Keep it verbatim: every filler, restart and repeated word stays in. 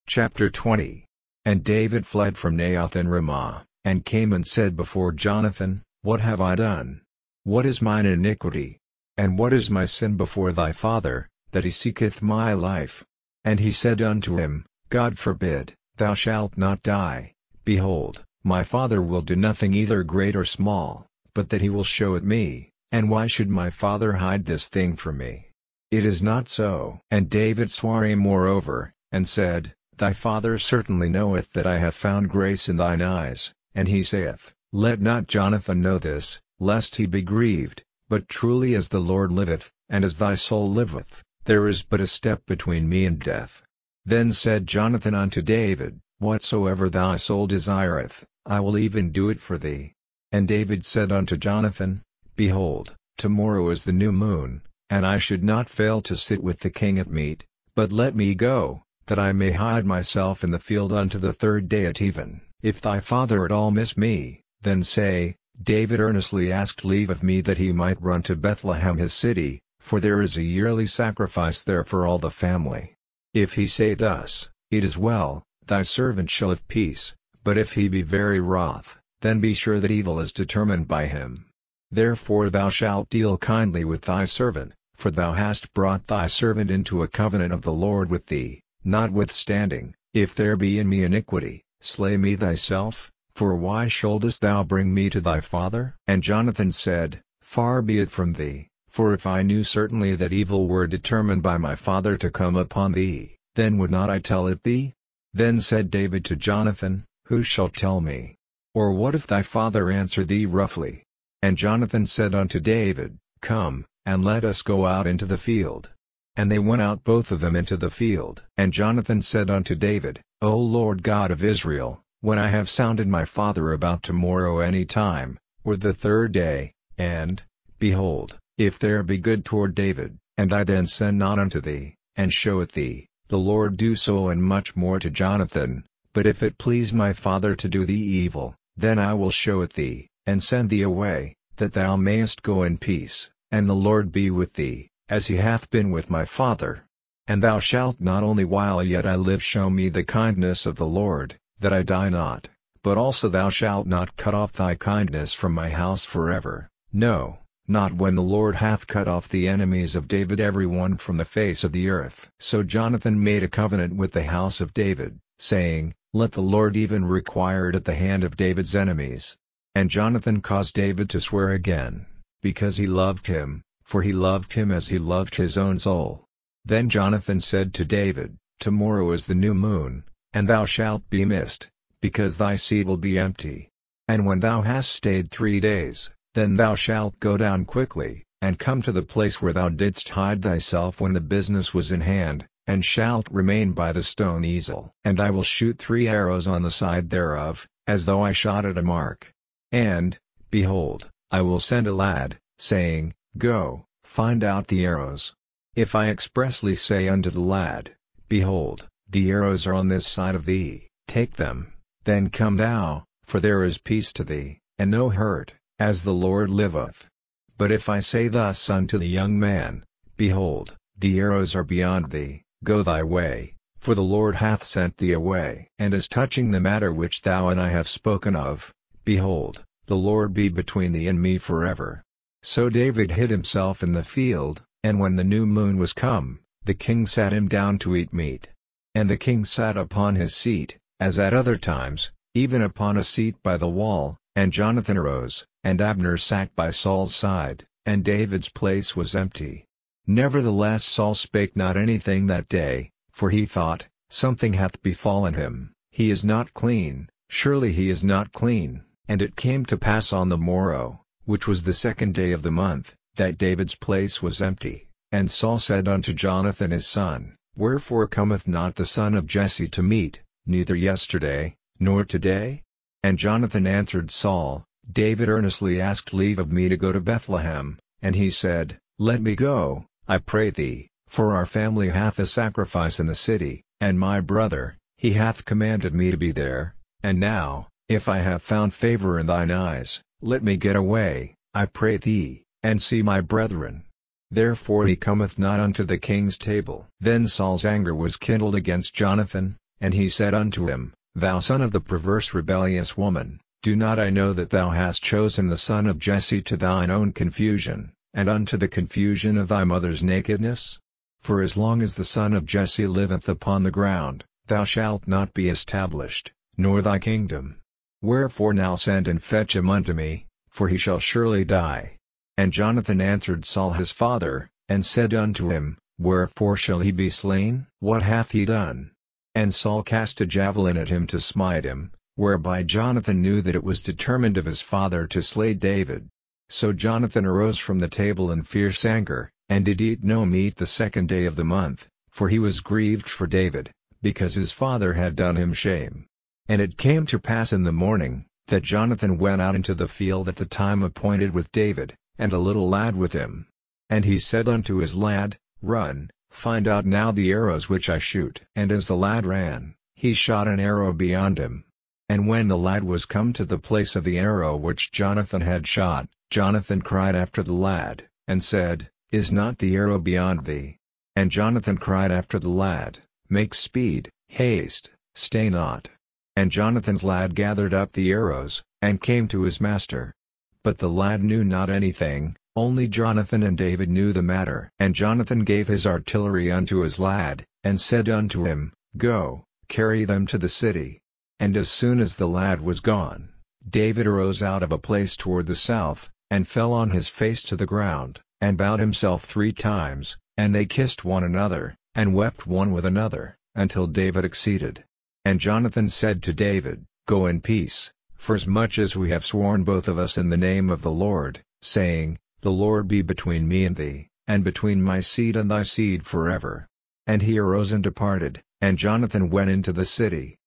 Chapter twenty. And David fled from Naioth in Ramah, and came and said before Jonathan, What have I done? What is mine iniquity? And what is my sin before thy father, that he seeketh my life? And he said unto him, God forbid, thou shalt not die. Behold, my father will do nothing either great or small, but that he will show it me, and why should my father hide this thing from me? It is not so. And David sware him moreover, and said, Thy father certainly knoweth that I have found grace in thine eyes, and he saith, Let not Jonathan know this, lest he be grieved, but truly as the Lord liveth, and as thy soul liveth, there is but a step between me and death. Then said Jonathan unto David, Whatsoever thy soul desireth, I will even do it for thee. And David said unto Jonathan, Behold, tomorrow is the new moon, and I should not fail to sit with the king at meat, but let me go, that I may hide myself in the field unto the third day at even. If thy father at all miss me, then say, David earnestly asked leave of me that he might run to Bethlehem his city, for there is a yearly sacrifice there for all the family. If he say thus, It is well, thy servant shall have peace, but if he be very wroth, then be sure that evil is determined by him. Therefore thou shalt deal kindly with thy servant, for thou hast brought thy servant into a covenant of the Lord with thee. Notwithstanding, if there be in me iniquity, slay me thyself, for why shouldest thou bring me to thy father? And Jonathan said, Far be it from thee, for if I knew certainly that evil were determined by my father to come upon thee, then would not I tell it thee? Then said David to Jonathan, Who shall tell me? Or what if thy father answer thee roughly? And Jonathan said unto David, Come, and let us go out into the field. And they went out both of them into the field. And Jonathan said unto David, O Lord God of Israel, when I have sounded my father about tomorrow any time, or the third day, and, behold, if there be good toward David, and I then send not unto thee, and show it thee, the Lord do so and much more to Jonathan, but if it please my father to do thee evil, then I will show it thee, and send thee away, that thou mayest go in peace, and the Lord be with thee, as he hath been with my father. And thou shalt not only while yet I live show me the kindness of the Lord, that I die not, but also thou shalt not cut off thy kindness from my house forever, no, not when the Lord hath cut off the enemies of David every one from the face of the earth. So Jonathan made a covenant with the house of David, saying, Let the Lord even require it at the hand of David's enemies. And Jonathan caused David to swear again, because he loved him, for he loved him as he loved his own soul. Then Jonathan said to David, Tomorrow is the new moon, and thou shalt be missed, because thy seat will be empty. And when thou hast stayed three days, then thou shalt go down quickly, and come to the place where thou didst hide thyself when the business was in hand, and shalt remain by the stone easel. And I will shoot three arrows on the side thereof, as though I shot at a mark. And, behold, I will send a lad, saying, Go, find out the arrows. If I expressly say unto the lad, Behold, the arrows are on this side of thee, take them, then come thou, for there is peace to thee, and no hurt, as the Lord liveth. But if I say thus unto the young man, Behold, the arrows are beyond thee, go thy way, for the Lord hath sent thee away. And as touching the matter which thou and I have spoken of, behold, the Lord be between thee and me forever. So David hid himself in the field, and when the new moon was come, the king sat him down to eat meat. And the king sat upon his seat, as at other times, even upon a seat by the wall, and Jonathan arose, and Abner sat by Saul's side, and David's place was empty. Nevertheless Saul spake not anything that day, for he thought, Something hath befallen him, he is not clean, surely he is not clean. And it came to pass on the morrow, which was the second day of the month, that David's place was empty. And Saul said unto Jonathan his son, Wherefore cometh not the son of Jesse to meat, neither yesterday, nor today? And Jonathan answered Saul, David earnestly asked leave of me to go to Bethlehem, and he said, Let me go, I pray thee, for our family hath a sacrifice in the city, and my brother, he hath commanded me to be there, and now, if I have found favor in thine eyes, let me get away, I pray thee, and see my brethren. Therefore he cometh not unto the king's table. Then Saul's anger was kindled against Jonathan, And he said unto him, Thou son of the perverse rebellious woman, do not I know that thou hast chosen the son of Jesse to thine own confusion, and unto the confusion of thy mother's nakedness? For as long as the son of Jesse liveth upon the ground, thou shalt not be established, nor thy kingdom. Wherefore now send and fetch him unto me, for he shall surely die. And Jonathan answered Saul his father, and said unto him, Wherefore shall he be slain? What hath he done? And Saul cast a javelin at him to smite him, whereby Jonathan knew that it was determined of his father to slay David. So Jonathan arose from the table in fierce anger, and did eat no meat the second day of the month, for he was grieved for David, because his father had done him shame. And it came to pass in the morning, that Jonathan went out into the field at the time appointed with David, and a little lad with him. And he said unto his lad, Run, find out now the arrows which I shoot. And as the lad ran, he shot an arrow beyond him. And when the lad was come to the place of the arrow which Jonathan had shot, Jonathan cried after the lad, and said, Is not the arrow beyond thee? And Jonathan cried after the lad, Make speed, haste, stay not. And Jonathan's lad gathered up the arrows, and came to his master. But the lad knew not anything, only Jonathan and David knew the matter. And Jonathan gave his artillery unto his lad, and said unto him, Go, carry them to the city. And as soon as the lad was gone, David arose out of a place toward the south, and fell on his face to the ground, and bowed himself three times, and they kissed one another, and wept one with another, until David exceeded. And Jonathan said to David, Go in peace, forasmuch as we have sworn both of us in the name of the Lord, saying, The Lord be between me and thee, and between my seed and thy seed forever. And he arose and departed, and Jonathan went into the city.